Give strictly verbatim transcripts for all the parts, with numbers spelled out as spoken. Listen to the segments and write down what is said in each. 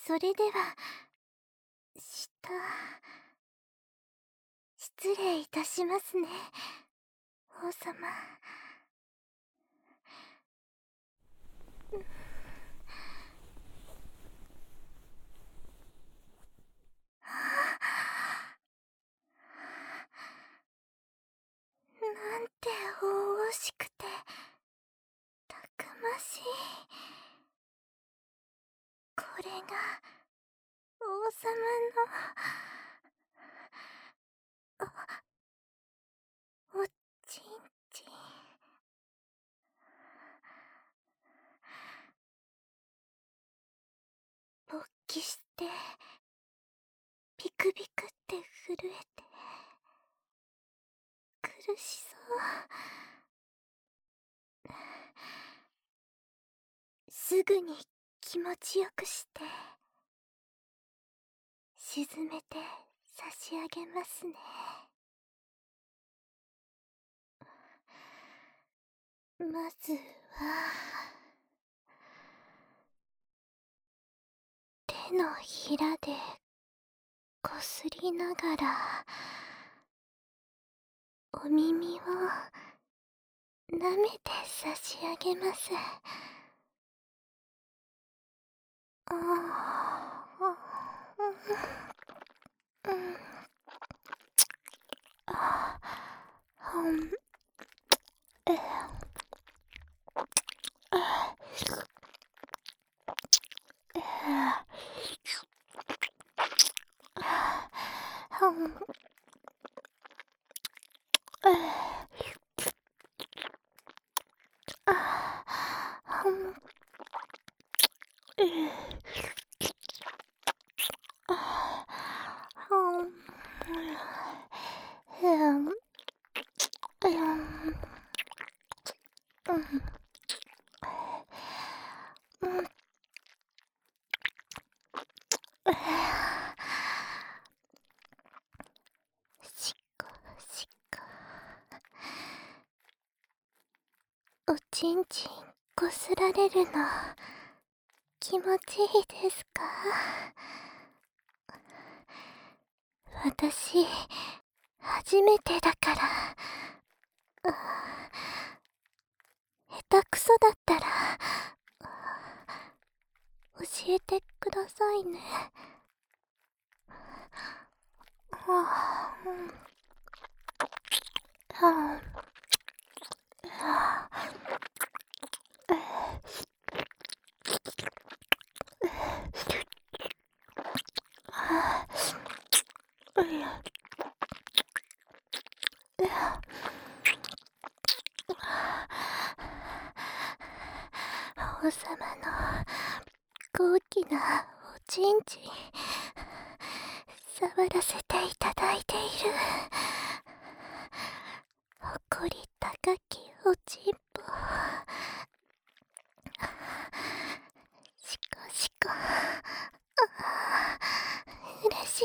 それでは、した。失礼いたしますね、王様。なんてお々しくてたくましい。これが王様のお、おちんちん。勃起してビクビクって震えて苦しそう。すぐに気持ちよくして沈めて差し上げますね。まずは手のひらでこすりながらお耳を舐めて差し上げます。ああ、うん、ああ、うん、え、あ、え、うん、え、あ、うん、え、あ、うん、え、うん、え、うん、うん、しっこしっこ。おちんちんこすられるの気持ちいいですか？私初めてだから、下手くそだったら教えてくださいね。はあ、うん、はあ、はあ、はあ、いや、いや、王様の高貴なおちんちん触らせていただいている。誇り高きおちんぽ、しこしこ、あー嬉しい。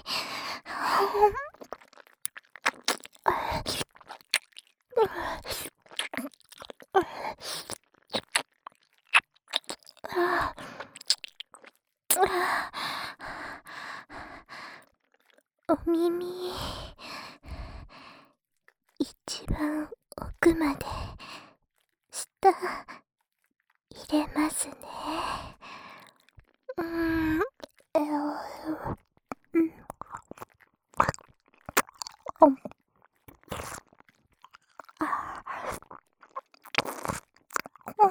ああ、お耳一番奥まで舌入れますね。うーん、えー、うん、うん、あ、うん、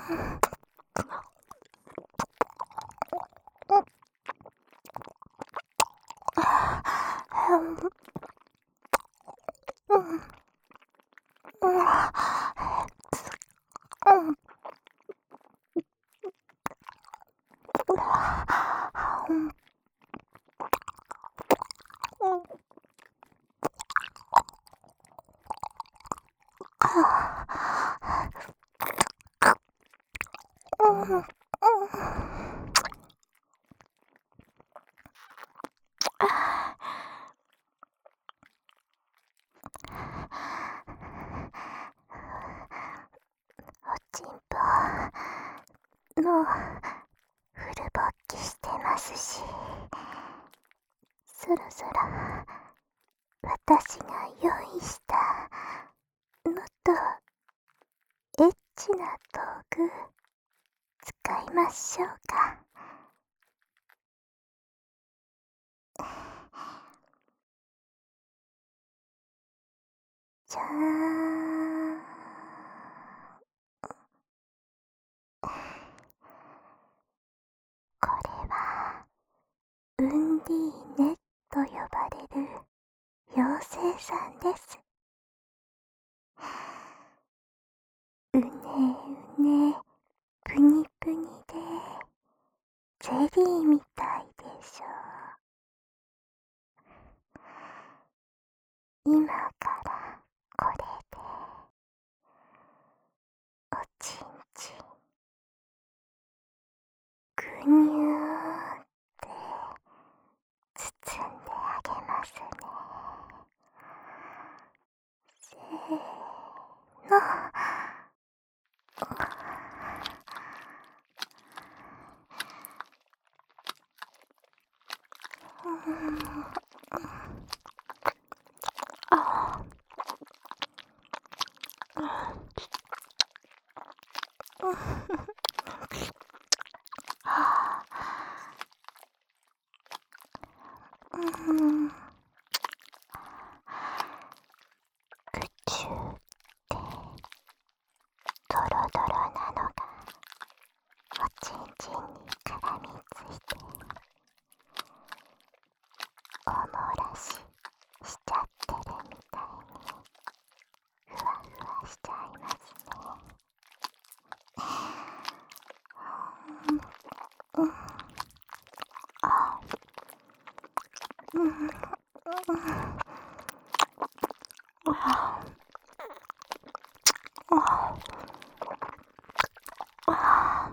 うん、うん、うん、うん、うん、うん、おちんぽもうフル勃起してますますし、そろそろ私が用意したもっとエッチな道具使いましょうか。じゃーん。これはウンディーネと呼ばれる妖精さんです。うねうね、ぷにぷにでゼリーみたいでしょう。今からこれでおちんちんぐにゅーって包んであげますね。せーの。うんあうん宇宙ってドロドロなのがおちんちんに絡みついておもらししちゃってるみたいにふわふわしちゃいますね。うんうんあうんうんあああ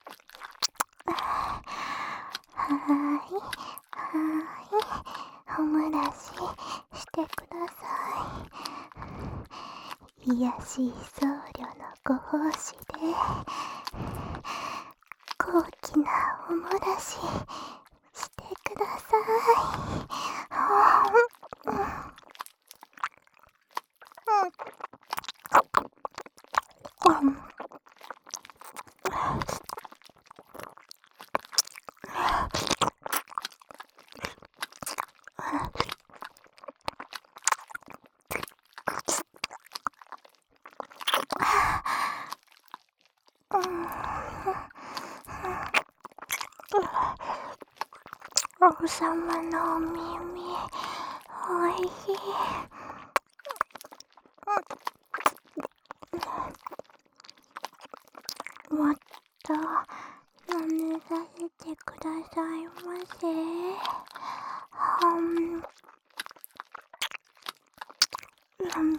はーいはーいおもらししてください。癒し僧侶のご奉仕で高貴なおもらししてください。うんうんうん王様のお耳おいしい。もっと舐めさせてくださいませ。うんうん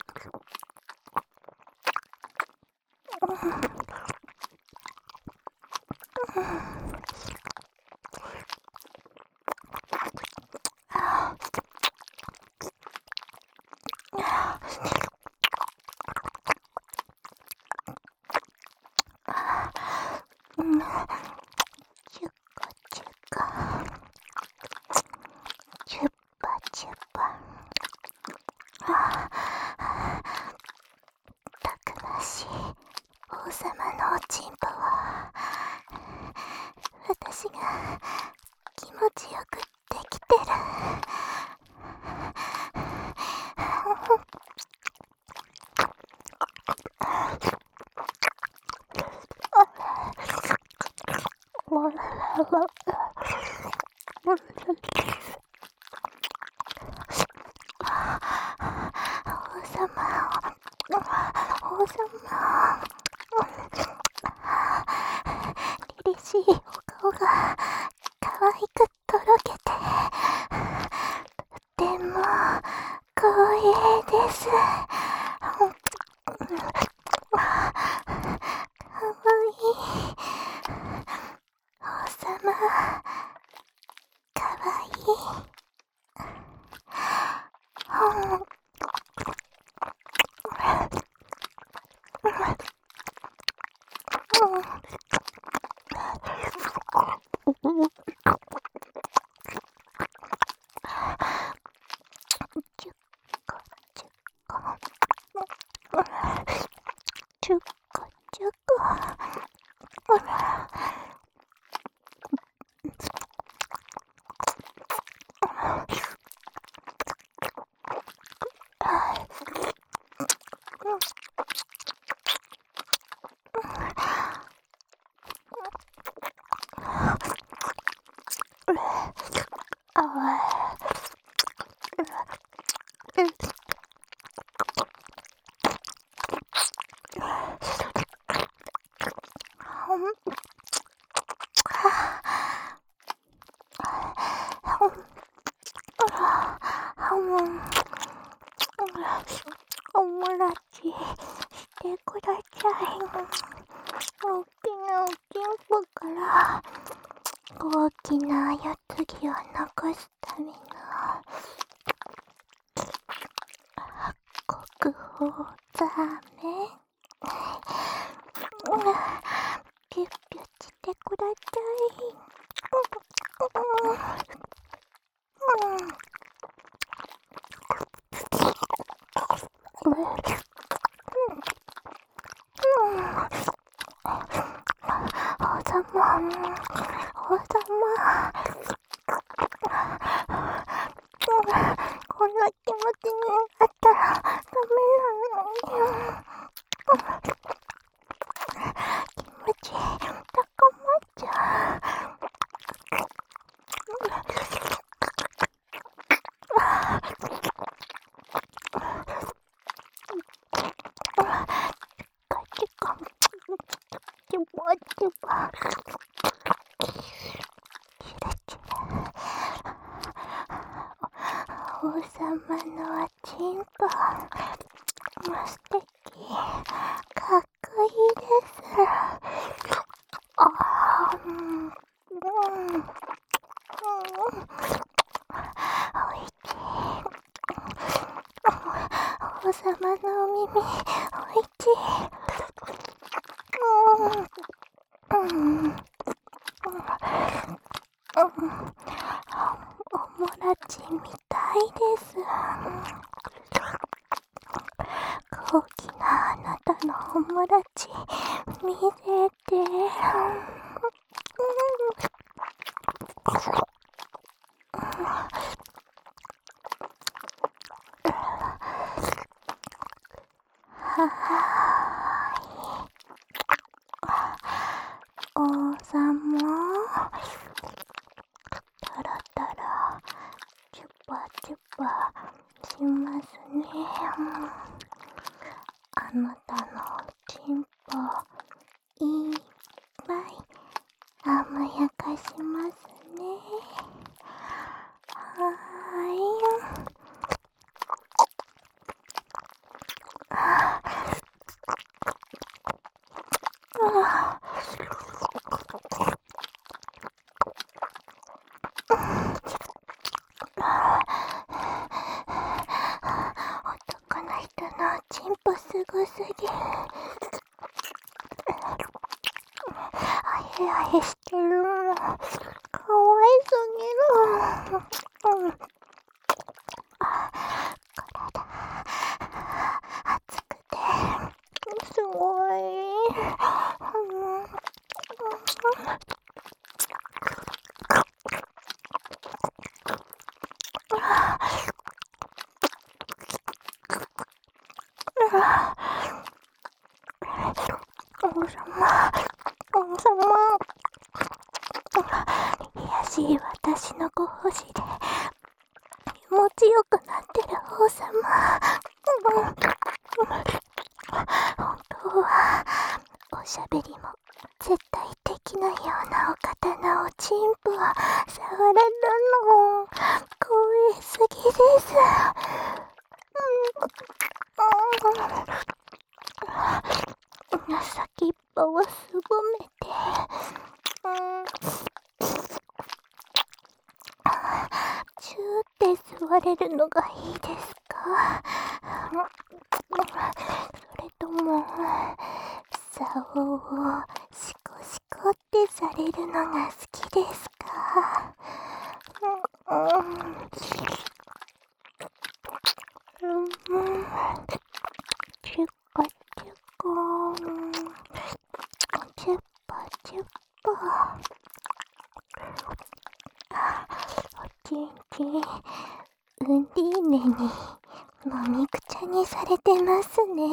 うんチュカチュカチュッパチュッパあたくましい王様のおちんぽは私が気持ちよくできてる。王様王様凛々しいお顔が可愛くとろけてとても光栄です。かわいい王様かわいい。 きなやつぎを残すための国宝ザーメン。ピュッピュしてください。王様、王様、こんな気持ちになったらダメなのよ。気持ち高まっちゃう。王様のおちんぽもう素敵、かっこいいです。あー、うん、うん、おいしい。王様のお耳、おいしい。うん、うん、うん、おもらちみたいです。大きなあなたのおもらち見せて。ははーい、王様、タラタラチュパチュパしますね。あなたのおちんぽいっぱい甘やかしますね。はーい。男の人のおちんぽすごすぎる。あへあへしてる。かわいすぎる。うん、体熱くてすごい。うん、王様、王様、いやしい私のご奉仕で気持ちよくなってる王様。うん、本当はおしゃべりも絶対的なようなお方のおちんぽを触れるの光栄すぎです。うん、先っぽをすぼめて、うん、チューって座れるのがいいですか？それとも竿をシコシコってされるのが好きですか？うん、うん、チュコチュコ、チュッパチュッパ。おちんちん、ウンディーネにもみくちゃにされてますね。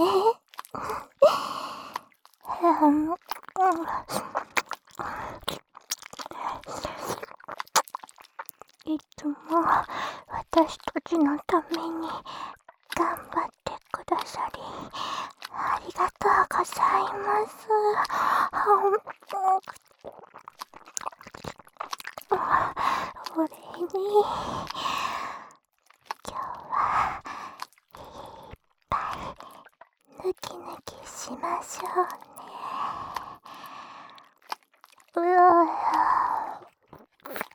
うん、うん、いつも私たちのために頑張ってくださりありがとうございます。お礼に今日はいっぱいぬきぬきしましょうね。うわ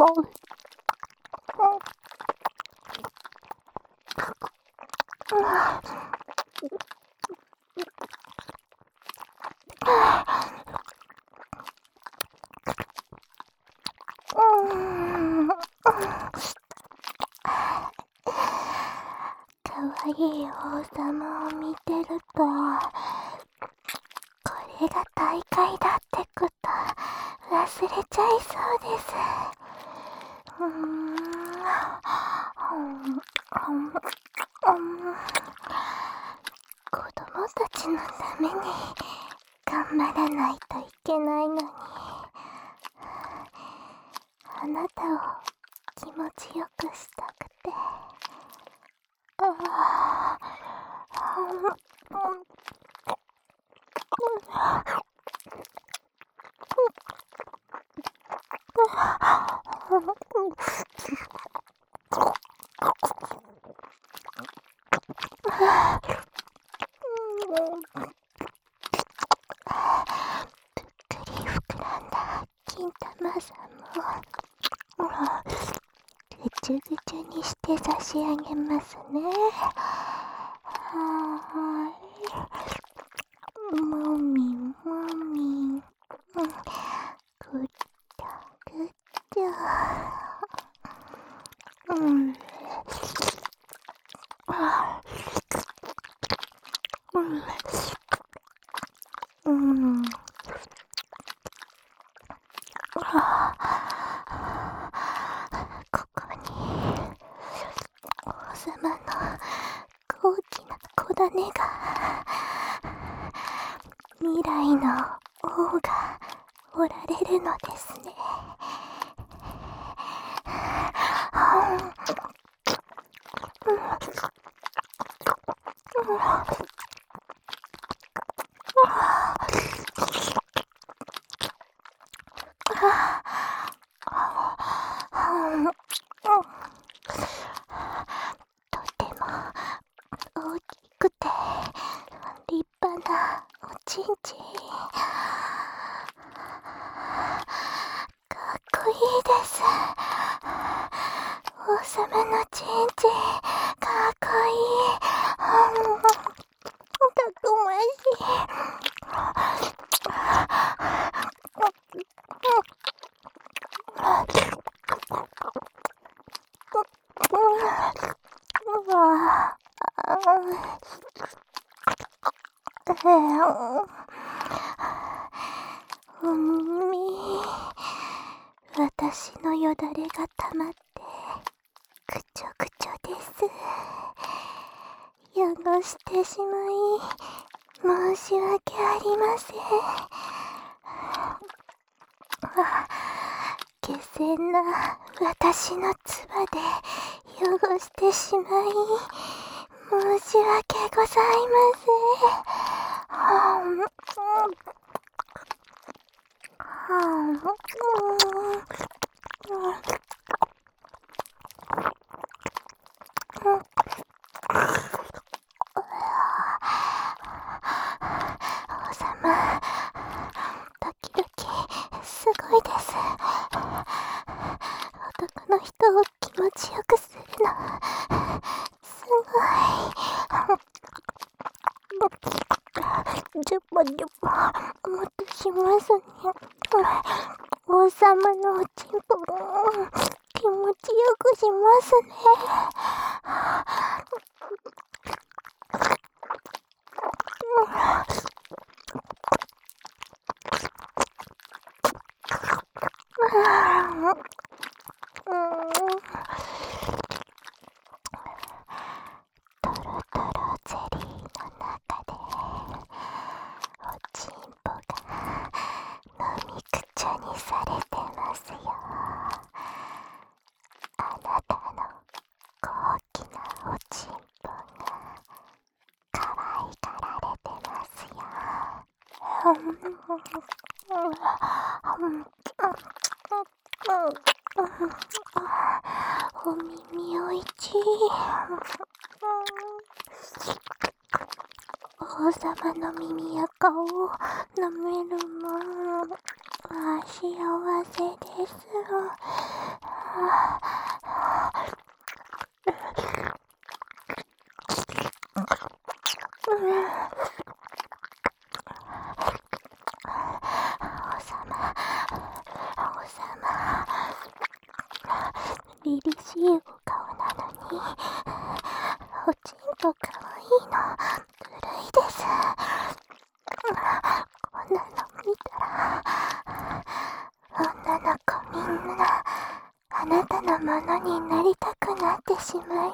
かわいい王様を見てると、これが大会だってこと忘れちゃいそうです。うーん、子供たちのために頑張らないといけないのに、あなたを気持ちよくしたくて。ああ、ぷっくり膨らんだ金玉さんもぐちゅぐちゅにして差し上げますね。はーい、もみもみ、ぐっちゃぐっちゃ、うん、あうん、うん、あここに王様の大きな子種が、未来の王がおられるのですね。とても大きくて立派なおちんちん、かっこいいです。王様のちんちんかっこいい、たくましい。お耳、私のよだれがたまってぐちょぐちょです。汚してしまい申し訳ありません。下賤な私の唾で汚してしまい申し訳ございません。はぁ、はぁ、王様、時々すごいです。男の人を気持ちよくするのすごい。ジュバジュバもっとしますね。王様のおちんぽ気持ちよくしますね。トロトロゼリーの中でおちんぽが飲みくちゃにされてますよ。あなたの高貴なおちんぽが可愛がられてますよ。お耳おいちい。王様の耳や顔を舐めるもんは幸せです。 凛々しいお顔なのに、おちんぽかわいいの、ずるいです。こんなの見たら、女の子みんな、あなたのものになりたくなってしまいます。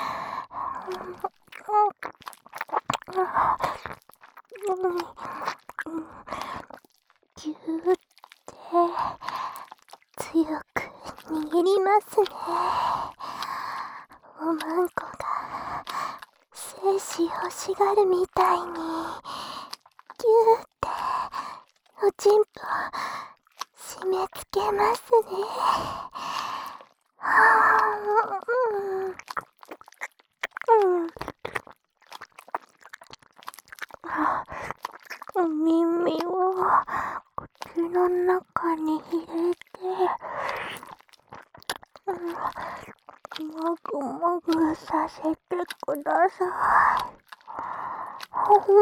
ぎゅーって強く握りますね。おまんこが精子欲しがるみたいにぎゅーっておちんぽ締め付けますね。はぁ、うん、うん、お耳を口の中に入れて、うん、もぐもぐさせてください。ほん。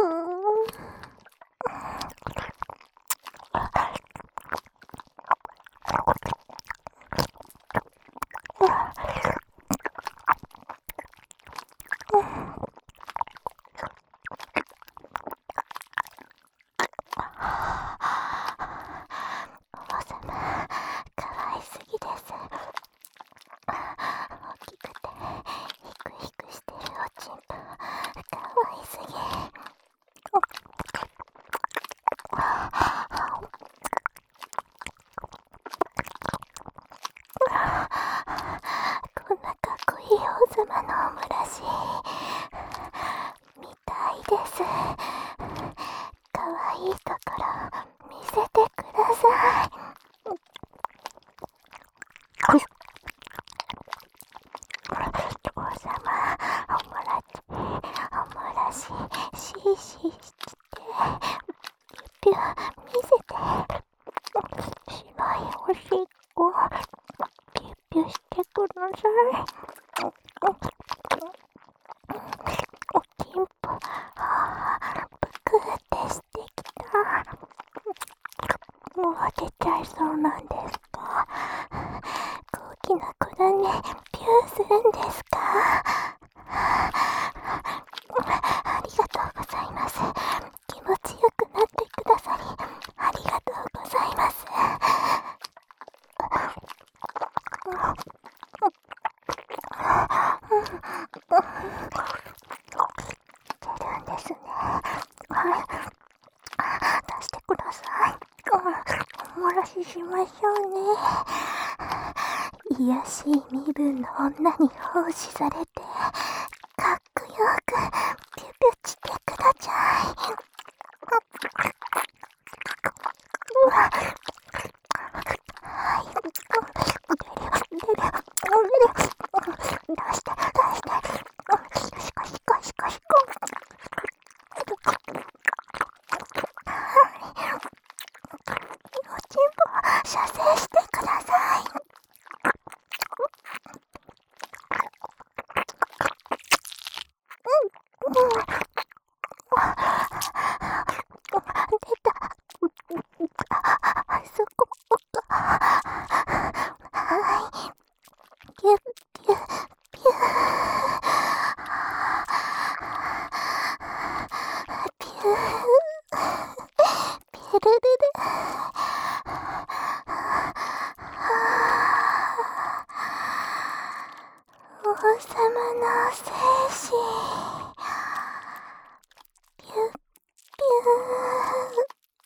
王様、かわいすぎです。大きくてヒクヒクしてるおちんぽ、かわいすぎ。こんなかっこいい王様のオムラシ見たいです。かわいいところ見せてください。王様、オムラシ、オムラシ、シーシーして、ピュッピュ見せて。白いおしっこ、ピュッピュしてください。おちんぽ、ぷくってしてきた。もう出ちゃいそうなんですか？高貴な子だね。ピューするんですか？ありがとうございます。気持ちよくなってくださりありがとうございます。出るんですね。はい、出してください。おもらししましょうね。卑しい身分の女に奉仕されて、かっこよくピュピュしてください。はい、出る出る出る出して出してシコシコシコシコ。おちんぽ射精してください。うん、うん、出た。あそこか。はい、ピュッピュッピューピューピュルルル。王様の精子、ピュッピュー。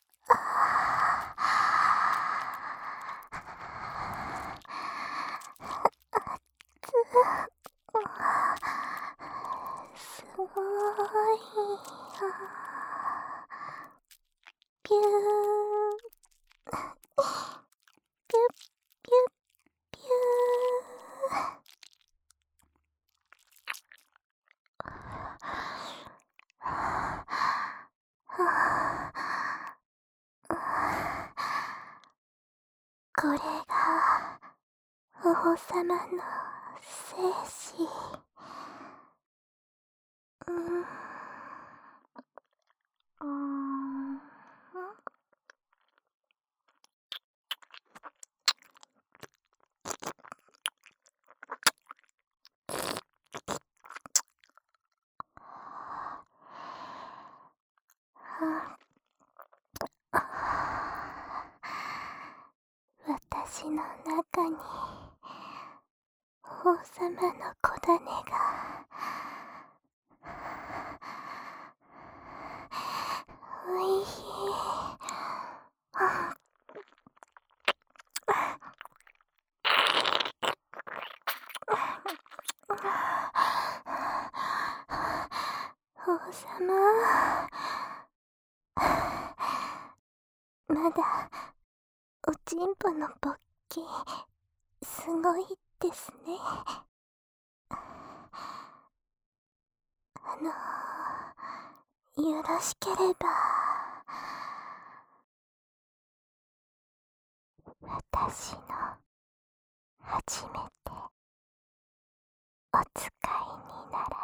すごい。ピューピュッピュッピュー。これが王様の生死、うーん、うーん、私の中に王様の子種がおいしい。王様、まだおちんぽの勃起すごいですね。あのよろしければ私の初めてお使いになら